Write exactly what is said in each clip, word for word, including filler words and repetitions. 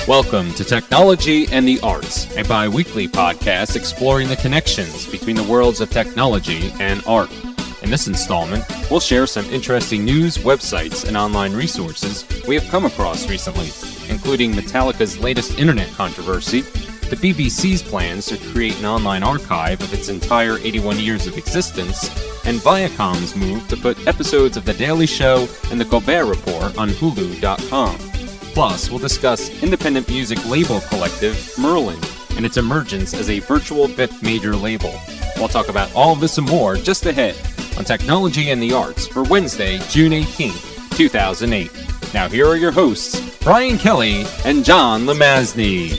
Welcome to Technology and the Arts, a bi-weekly podcast exploring the connections between the worlds of technology and art. In this installment, we'll share some interesting news, websites, and online resources we have come across recently, including Metallica's latest internet controversy, the B B C's plans to create an online archive of its entire eighty-one years of existence, and Viacom's move to put episodes of The Daily Show and The Colbert Report on Hulu dot com. Plus, we'll discuss independent music label collective Merlin and its emergence as a virtual fifth major label. We'll talk about all of this and more just ahead on Technology and the Arts for Wednesday, June eighteenth, two thousand eight. Now here are your hosts, Brian Kelly and John Lemazny.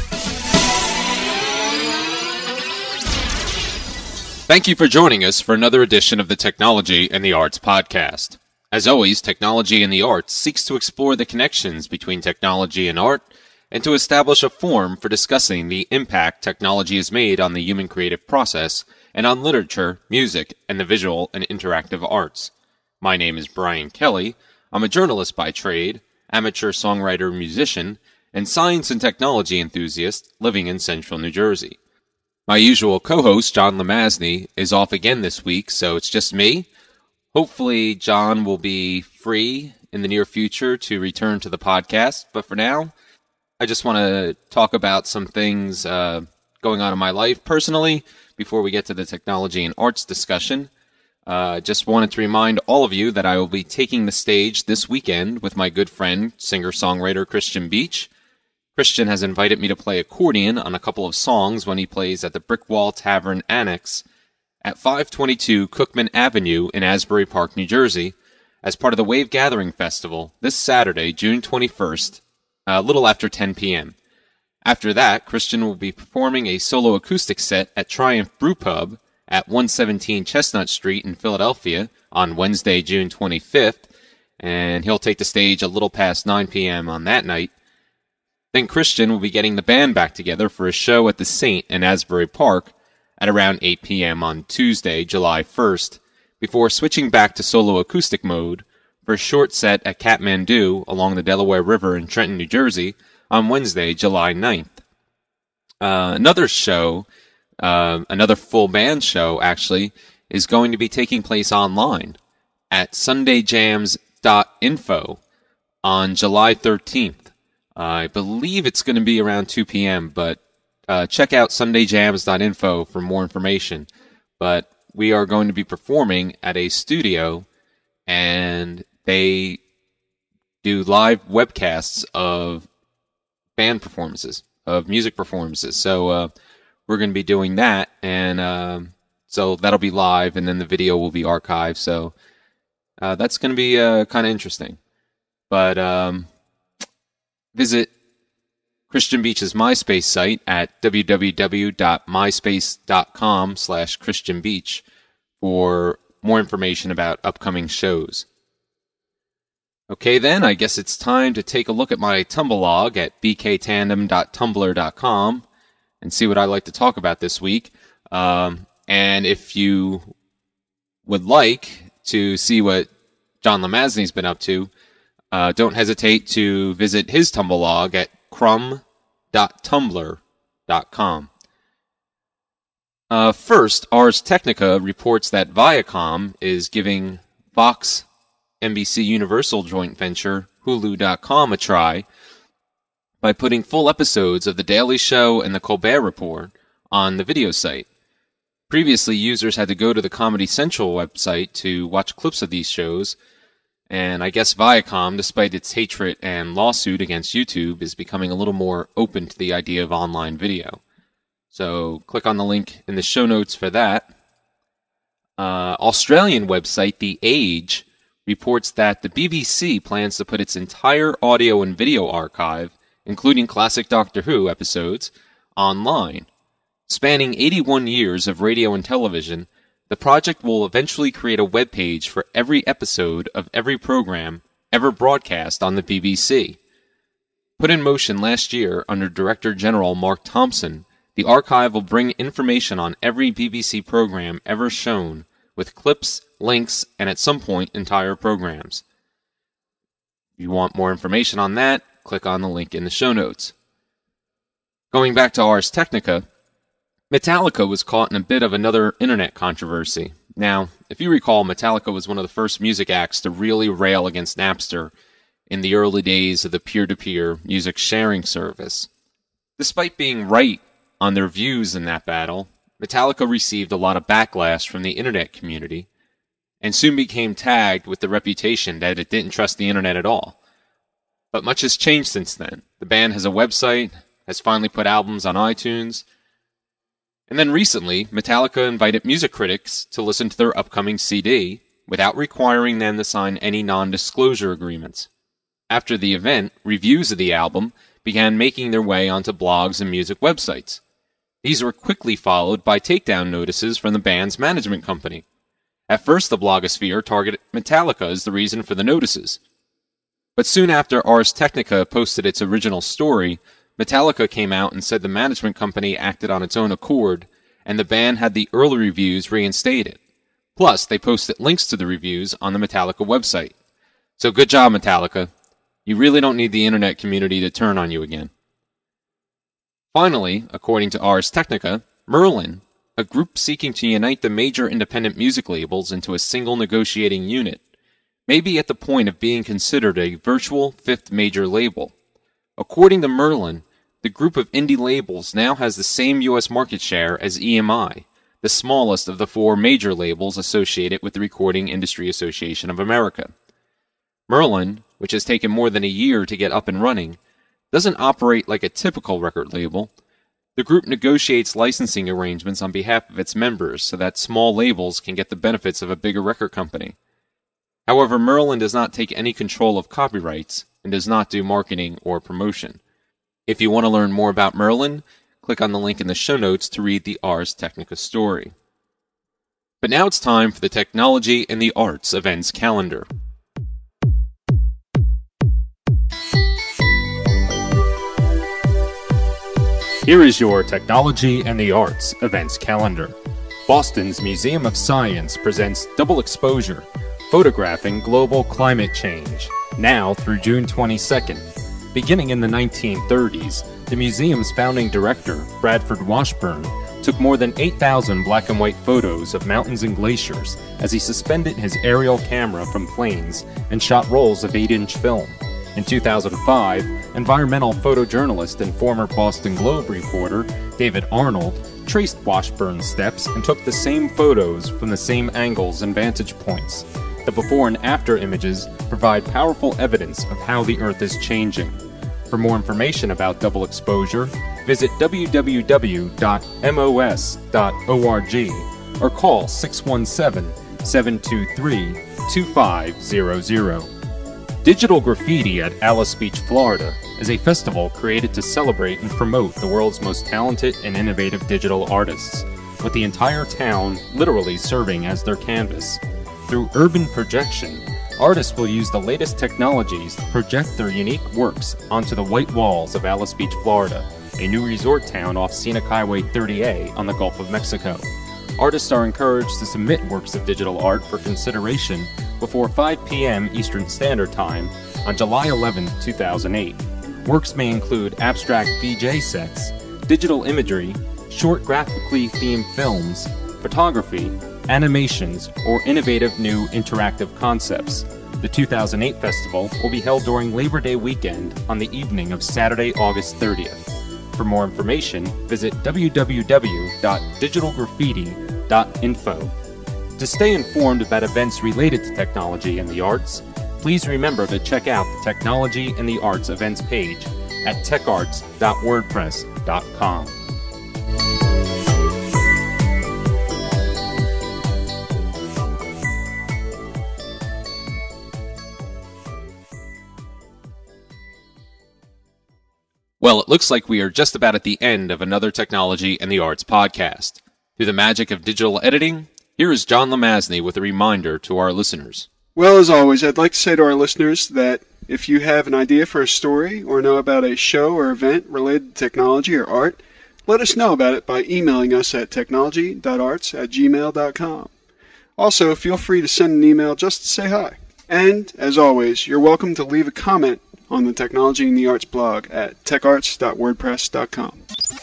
Thank you for joining us for another edition of the Technology and the Arts podcast. As always, Technology and the Arts seeks to explore the connections between technology and art and to establish a forum for discussing the impact technology has made on the human creative process and on literature, music, and the visual and interactive arts. My name is Brian Kelly. I'm a journalist by trade, amateur songwriter, musician, and science and technology enthusiast living in central New Jersey. My usual co-host, John Lemazny, is off again this week, so it's just me. Hopefully, John will be free in the near future to return to the podcast. But for now, I just want to talk about some things uh, going on in my life personally before we get to the technology and arts discussion. I uh, just wanted to remind all of you that I will be taking the stage this weekend with my good friend, singer-songwriter Christian Beach. Christian has invited me to play accordion on a couple of songs when he plays at the Brickwall Tavern Annex at five twenty-two Cookman Avenue in Asbury Park, New Jersey, as part of the Wave Gathering Festival this Saturday, June twenty-first, a little after ten p.m. After that, Christian will be performing a solo acoustic set at Triumph Brew Pub at one seventeen Chestnut Street in Philadelphia on Wednesday, June twenty-fifth, and he'll take the stage a little past nine p.m. on that night. Then Christian will be getting the band back together for a show at the Saint in Asbury Park at around eight p.m. on Tuesday, July first, before switching back to solo acoustic mode for a short set at Kathmandu along the Delaware River in Trenton, New Jersey on Wednesday, July ninth. Uh, another show, uh, another full band show actually, is going to be taking place online at sunday jams dot info on July thirteenth. Uh, I believe it's going to be around two p.m., but Uh, check out sunday jams dot info for more information. But we are going to be performing at a studio, and they do live webcasts of band performances, of music performances. So uh, we're going to be doing that, and um, so that'll be live, and then the video will be archived. So uh, that's going to be uh, kind of interesting. But um, visit Christian Beach's MySpace site at w w w dot myspace dot com slash Christian Beach for more information about upcoming shows. Okay then, I guess it's time to take a look at my Tumblr log at b k tandem dot tumblr dot com and see what I like to talk about this week. Um, and if you would like to see what John Lemazny's been up to, uh, don't hesitate to visit his Tumblr log at crumb dot tumblr dot com. Uh, first, Ars Technica reports that Viacom is giving Fox N B C Universal joint venture Hulu dot com a try by putting full episodes of The Daily Show and The Colbert Report on the video site. Previously, users had to go to the Comedy Central website to watch clips of these shows, and I guess Viacom, despite its hatred and lawsuit against YouTube, is becoming a little more open to the idea of online video. So click on the link in the show notes for that. Uh, Australian website The Age reports that the B B C plans to put its entire audio and video archive, including classic Doctor Who episodes, online. Spanning eighty-one years of radio and television, the project will eventually create a web page for every episode of every program ever broadcast on the B B C. Put in motion last year under Director General Mark Thompson, the archive will bring information on every B B C program ever shown, with clips, links, and at some point entire programs. If you want more information on that, click on the link in the show notes. Going back to Ars Technica, Metallica was caught in a bit of another internet controversy. Now, if you recall, Metallica was one of the first music acts to really rail against Napster in the early days of the peer-to-peer music sharing service. Despite being right on their views in that battle, Metallica received a lot of backlash from the internet community, and soon became tagged with the reputation that it didn't trust the internet at all. But much has changed since then. The band has a website, has finally put albums on iTunes, and then recently, Metallica invited music critics to listen to their upcoming C D without requiring them to sign any non-disclosure agreements. After the event, reviews of the album began making their way onto blogs and music websites. These were quickly followed by takedown notices from the band's management company. At first, the blogosphere targeted Metallica as the reason for the notices. But soon after Ars Technica posted its original story, Metallica came out and said the management company acted on its own accord, and the band had the early reviews reinstated. Plus, they posted links to the reviews on the Metallica website. So good job, Metallica. You really don't need the internet community to turn on you again. Finally, according to Ars Technica, Merlin, a group seeking to unite the major independent music labels into a single negotiating unit, may be at the point of being considered a virtual fifth major label. According to Merlin, the group of indie labels now has the same U S market share as E M I, the smallest of the four major labels associated with the Recording Industry Association of America. Merlin, which has taken more than a year to get up and running, doesn't operate like a typical record label. The group negotiates licensing arrangements on behalf of its members so that small labels can get the benefits of a bigger record company. However, Merlin does not take any control of copyrights and does not do marketing or promotion. If you want to learn more about Merlin, click on the link in the show notes to read the Ars Technica story. But now it's time for the Technology and the Arts events calendar. Here is your Technology and the Arts events calendar. Boston's Museum of Science presents Double Exposure, Photographing Global Climate Change, now through June twenty-second. Beginning in the nineteen thirties, the museum's founding director, Bradford Washburn, took more than eight thousand black and white photos of mountains and glaciers as he suspended his aerial camera from planes and shot rolls of eight inch film. In two thousand five, environmental photojournalist and former Boston Globe reporter David Arnold traced Washburn's steps and took the same photos from the same angles and vantage points. The before and after images provide powerful evidence of how the Earth is changing. For more information about double exposure, visit w w w dot m o s dot org or call six one seven, seven two three, two five zero zero. Digital Graffiti at Alice Beach, Florida, is a festival created to celebrate and promote the world's most talented and innovative digital artists, with the entire town literally serving as their canvas. Through urban projection, artists will use the latest technologies to project their unique works onto the white walls of Alice Beach, Florida, a new resort town off Scenic Highway thirty A on the Gulf of Mexico. Artists are encouraged to submit works of digital art for consideration before five p m Eastern Standard Time on July eleventh, two thousand eight. Works may include abstract V J sets, digital imagery, short graphically themed films, photography, animations, or innovative new interactive concepts. The two thousand eight festival will be held during Labor Day weekend on the evening of Saturday, August thirtieth. For more information, visit w w w dot digital graffiti dot info. To stay informed about events related to technology and the arts, please remember to check out the Technology and the Arts events page at tech arts dot wordpress dot com. Well, it looks like we are just about at the end of another Technology and the Arts podcast. Through the magic of digital editing, here is John Lemazny with a reminder to our listeners. Well, as always, I'd like to say to our listeners that if you have an idea for a story or know about a show or event related to technology or art, let us know about it by emailing us at technology dot arts at gmail dot com. Also, feel free to send an email just to say hi. And, as always, you're welcome to leave a comment on the Technology and the Arts blog at tech arts dot wordpress dot com.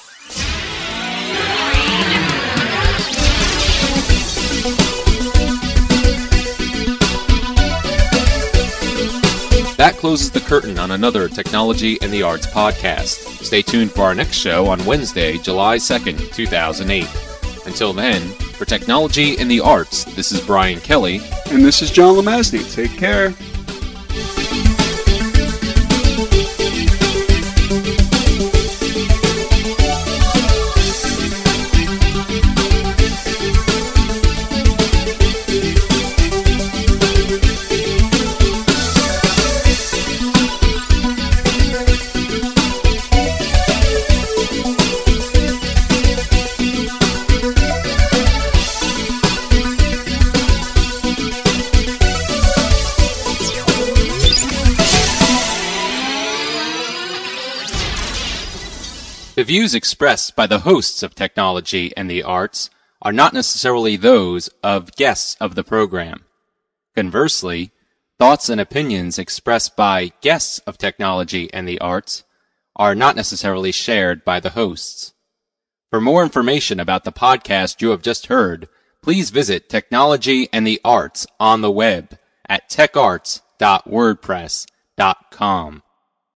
That closes the curtain on another Technology and the Arts podcast. Stay tuned for our next show on Wednesday, July second, two thousand eight. Until then, for Technology and the Arts, this is Brian Kelly. And this is John Lemastny. Take care. The views expressed by the hosts of Technology and the Arts are not necessarily those of guests of the program. Conversely, thoughts and opinions expressed by guests of Technology and the Arts are not necessarily shared by the hosts. For more information about the podcast you have just heard, please visit Technology and the Arts on the web at tech arts dot wordpress dot com.